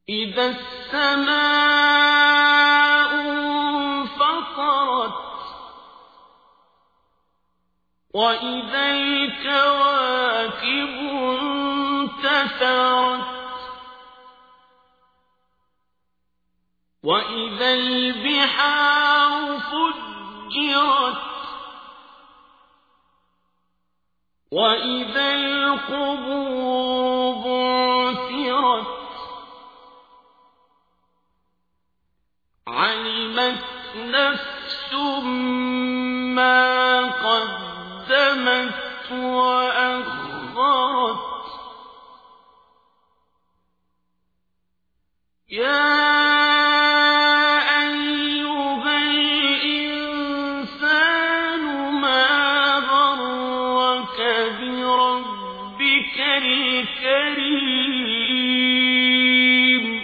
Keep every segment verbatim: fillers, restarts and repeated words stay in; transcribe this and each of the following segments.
إذا السماء انفطرت وإذا الكواكب انتثرت وإذا البحار فجرت وإذا القبور بعثرت علمت نفس ما قدمت وأخرت يا الكريم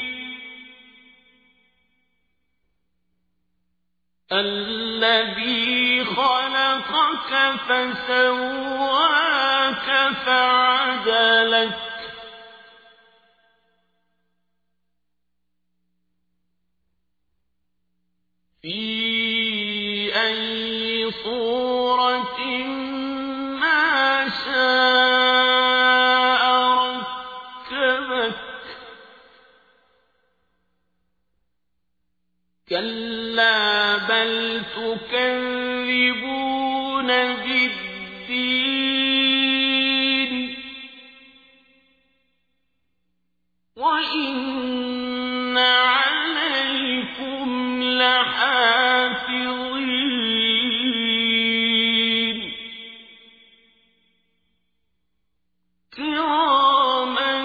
الذي خلقك فسواك فعدلك في أي صورة ما شاء كلا بل تكذبون بالدين وإن عليكم لحافظين كراما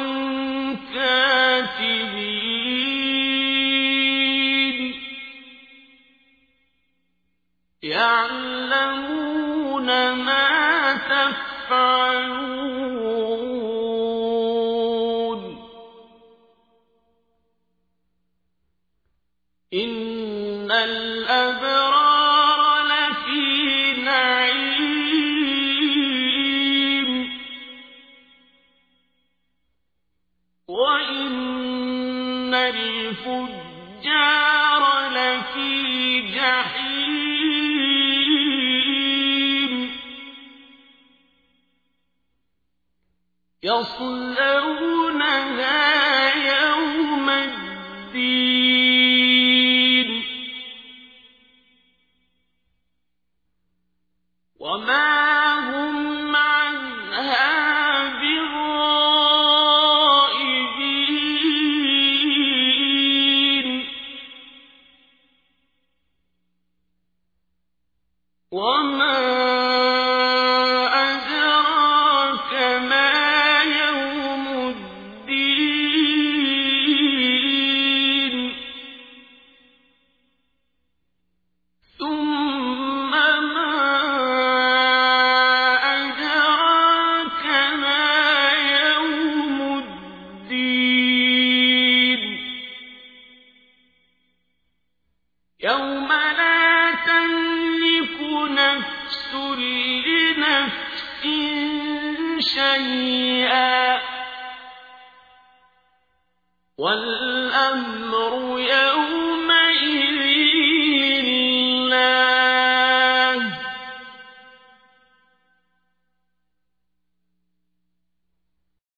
كاتبين يعلمون ما تفعلون إن الأبرار لفي نعيم وإن الفجار لفي جحيم يصلونها يوم الدين وما هم عنها بغائبين وما أدراك ما يوم الدين ثم ما أدراك ما يوم الدين يوم لا تملك نفس لنفس شيئا والأمر